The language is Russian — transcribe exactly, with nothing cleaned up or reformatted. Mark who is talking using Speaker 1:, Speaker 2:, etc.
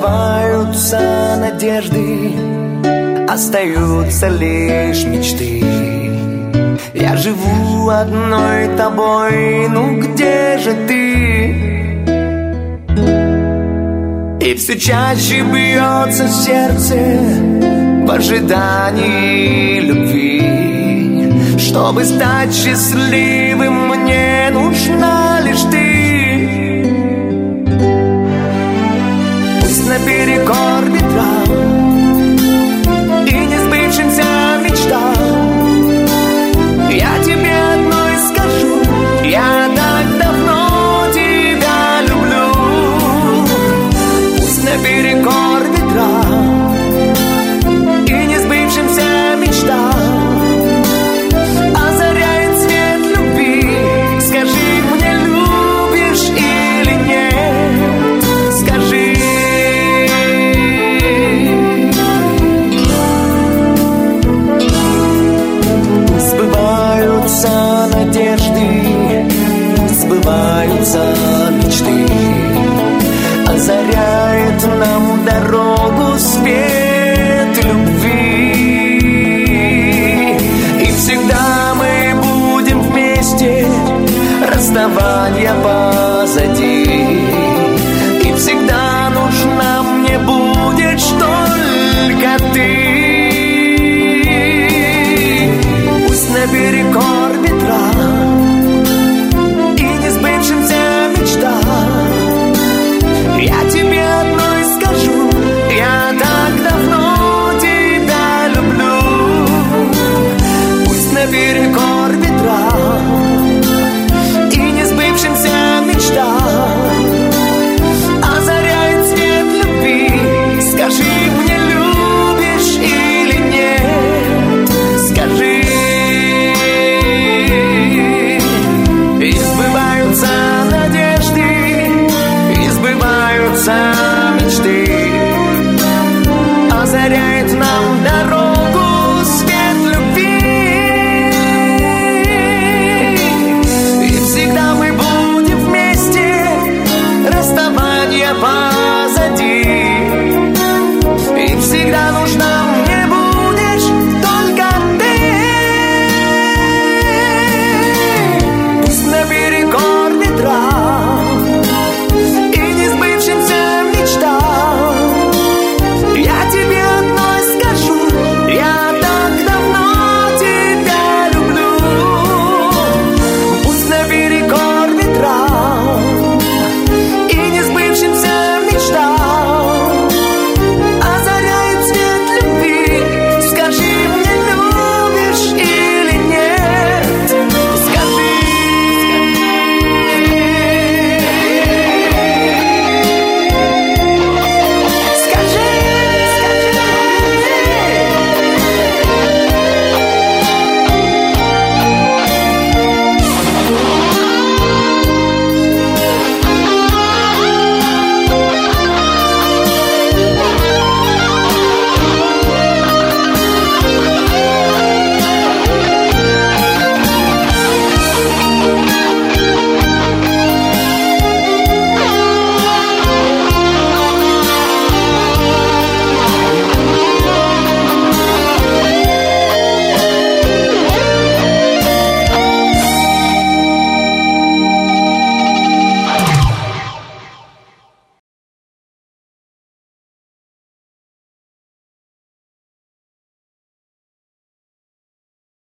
Speaker 1: Сбываются надежды, остаются лишь мечты. Я живу одной тобой, ну где же ты? И все чаще бьется сердце в ожидании любви. Чтобы стать счастливым, мне нужна лишь ты. Пусть наперекор ветрам и несбывшимся мечтам, я тебе одной скажу: я так давно тебя люблю. Пусть наперекор ветрам и несбывшимся мечтам озаряет свет любви. Скажи мне, любишь или нет? Скажи. Сбываются надежды, сбываются мечты, озаряет нам дорогу свет любви. И всегда мы будем вместе, расставания по